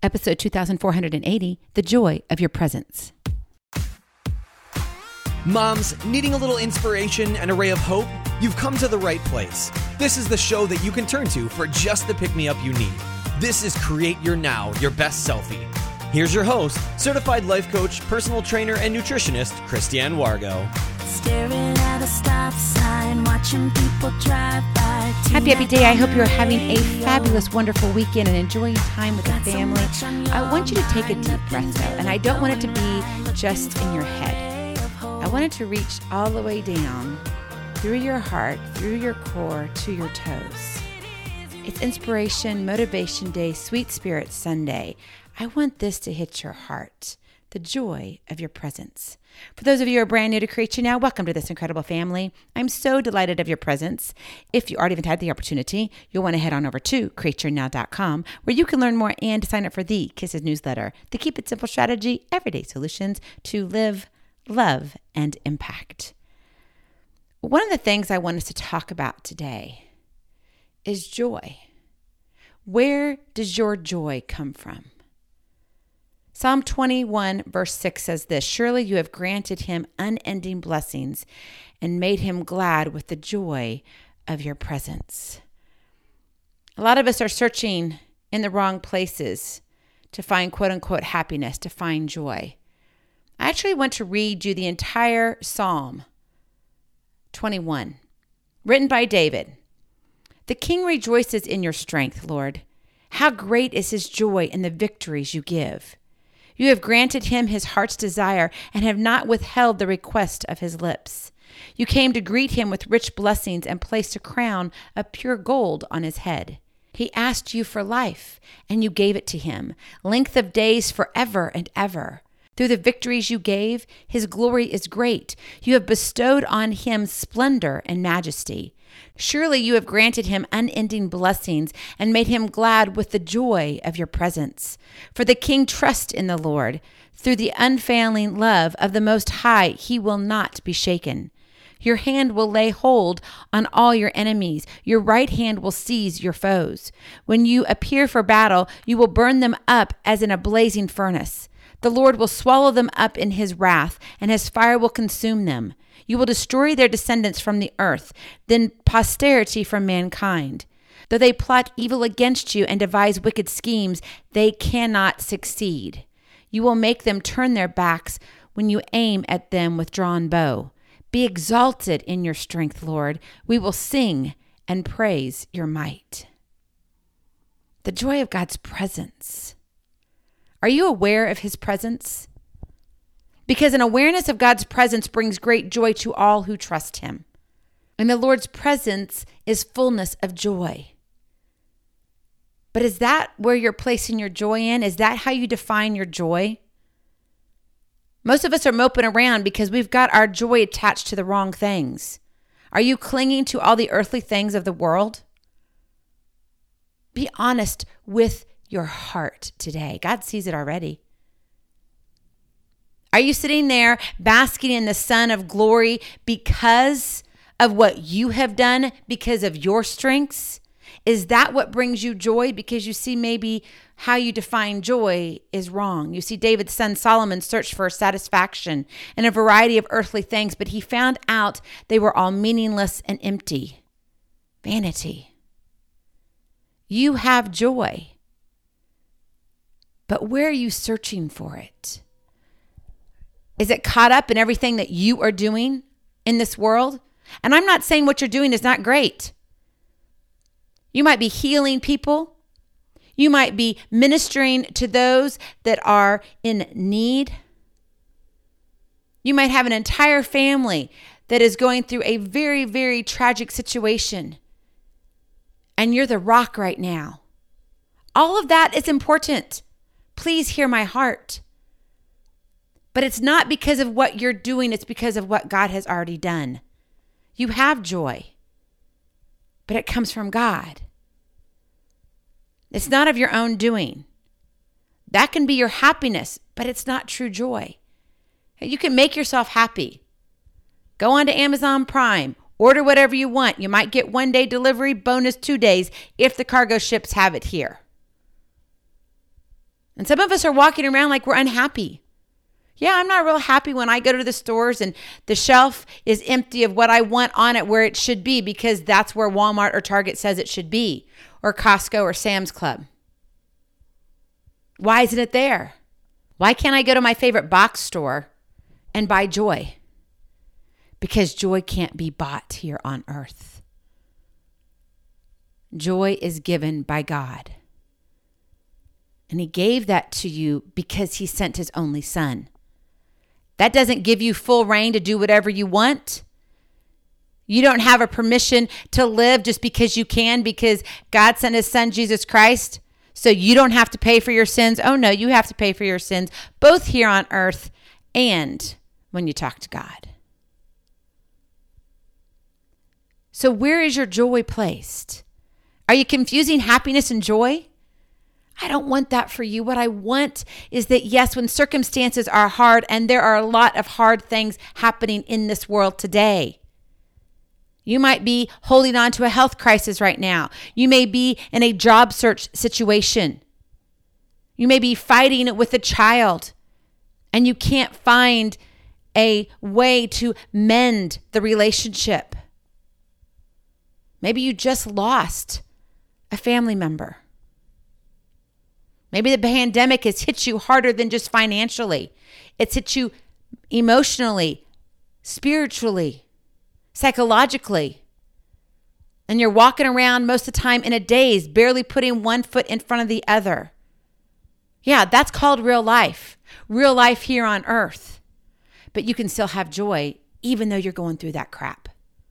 Episode 2480, The Joy of Your Presence. Moms, needing a little inspiration and a ray of hope? You've come to the right place. This is the show that you can turn to for just the pick-me-up you need. This is Create Your Now, Your Best Selfie. Here's your host, certified life coach, personal trainer, and nutritionist, Christiane Wargo. Staring at a stop sign, watching people drive by. Happy day. I hope you're having a fabulous, wonderful weekend and enjoying time with the family. I want you to take a deep breath, though, and I don't want it to be just in your head. I want it to reach all the way down through your heart, through your core, to your toes. It's Inspiration, Motivation Day, Sweet Spirit Sunday. I want this to hit your heart, the joy of your presence. For those of you who are brand new to Create Your Now, welcome to this incredible family. I'm so delighted of your presence. If you already haven't had the opportunity, you'll want to head on over to createyournow.com, where you can learn more and sign up for the Kisses newsletter, the Keep It Simple strategy, everyday solutions to live, love, and impact. One of the things I want us to talk about today is joy. Where does your joy come from? Psalm 21 verse 6 says this, "Surely you have granted him unending blessings and made him glad with the joy of your presence." A lot of us are searching in the wrong places to find quote unquote happiness, to find joy. I actually want to read you the entire Psalm 21, written by David. "The king rejoices in your strength, Lord. How great is his joy in the victories you give. You have granted him his heart's desire and have not withheld the request of his lips. You came to greet him with rich blessings and placed a crown of pure gold on his head. He asked you for life, and you gave it to him, length of days forever and ever. Through the victories you gave, his glory is great. You have bestowed on him splendor and majesty. Surely you have granted him unending blessings and made him glad with the joy of your presence. For the king trusts in the Lord. Through the unfailing love of the Most High, he will not be shaken. Your hand will lay hold on all your enemies. Your right hand will seize your foes. When you appear for battle, you will burn them up as in a blazing furnace. The Lord will swallow them up in his wrath, and his fire will consume them. You will destroy their descendants from the earth, then posterity from mankind. Though they plot evil against you and devise wicked schemes, they cannot succeed. You will make them turn their backs when you aim at them with drawn bow. Be exalted in your strength, Lord. We will sing and praise your might." The joy of God's presence. Are you aware of his presence? Because an awareness of God's presence brings great joy to all who trust him. And the Lord's presence is fullness of joy. But is that where you're placing your joy in? Is that how you define your joy? Most of us are moping around because we've got our joy attached to the wrong things. Are you clinging to all the earthly things of the world? Be honest with your heart today. God sees it already. Are you sitting there basking in the sun of glory because of what you have done, because of your strengths? Is that what brings you joy? Because you see maybe how you define joy is wrong. You see David's son Solomon searched for satisfaction in a variety of earthly things, but he found out they were all meaningless and empty. Vanity. You have joy, but where are you searching for it? Is it caught up in everything that you are doing in this world? And I'm not saying what you're doing is not great. You might be healing people. You might be ministering to those that are in need. You might have an entire family that is going through a very, very tragic situation. And you're the rock right now. All of that is important. Please hear my heart. But it's not because of what you're doing. It's because of what God has already done. You have joy, but it comes from God. It's not of your own doing. That can be your happiness, but it's not true joy. You can make yourself happy. Go on to Amazon Prime. Order whatever you want. You might get 1-day delivery, bonus 2 days if the cargo ships have it here. And some of us are walking around like we're unhappy. Yeah, I'm not real happy when I go to the stores and the shelf is empty of what I want on it where it should be, because that's where Walmart or Target says it should be, or Costco or Sam's Club. Why isn't it there? Why can't I go to my favorite box store and buy joy? Because joy can't be bought here on earth. Joy is given by God. And he gave that to you because he sent his only son. That doesn't give you full reign to do whatever you want. You don't have a permission to live just because you can, because God sent his son, Jesus Christ. So you don't have to pay for your sins. Oh no, you have to pay for your sins, both here on earth and when you talk to God. So where is your joy placed? Are you confusing happiness and joy? I don't want that for you. What I want is that, yes, when circumstances are hard, and there are a lot of hard things happening in this world today. You might be holding on to a health crisis right now. You may be in a job search situation. You may be fighting it with a child, and you can't find a way to mend the relationship. Maybe you just lost a family member. Maybe the pandemic has hit you harder than just financially. It's hit you emotionally, spiritually, psychologically. And you're walking around most of the time in a daze, barely putting one foot in front of the other. Yeah, that's called real life here on earth. But you can still have joy even though you're going through that crap.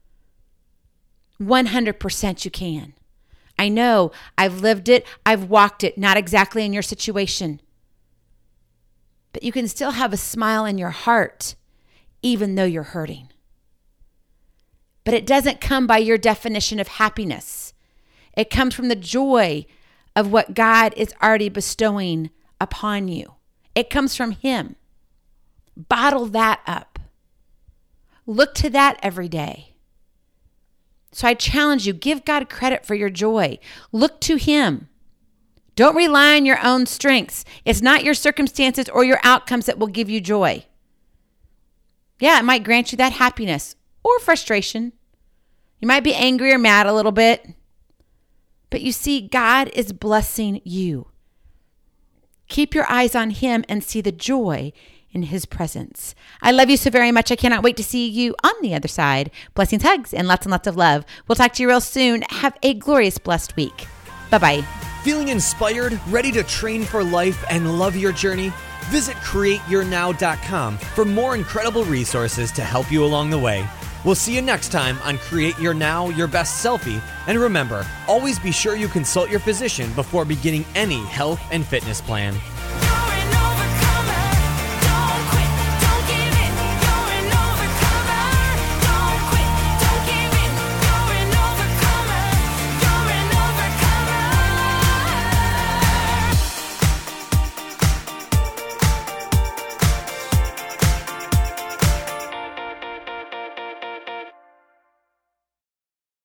100% you can. I know, I've lived it, I've walked it, not exactly in your situation. But you can still have a smile in your heart, even though you're hurting. But it doesn't come by your definition of happiness. It comes from the joy of what God is already bestowing upon you. It comes from him. Bottle that up. Look to that every day. So I challenge you, give God credit for your joy. Look to him. Don't rely on your own strengths. It's not your circumstances or your outcomes that will give you joy. Yeah, it might grant you that happiness or frustration. You might be angry or mad a little bit. But you see, God is blessing you. Keep your eyes on him and see the joy in his presence. I love you so very much. I cannot wait to see you on the other side. Blessings, hugs, and lots of love. We'll talk to you real soon. Have a glorious, blessed week. Bye-bye. Feeling inspired, ready to train for life and love your journey? Visit CreateYourNow.com for more incredible resources to help you along the way. We'll see you next time on Create Your Now, Your Best Selfie. And remember, always be sure you consult your physician before beginning any health and fitness plan.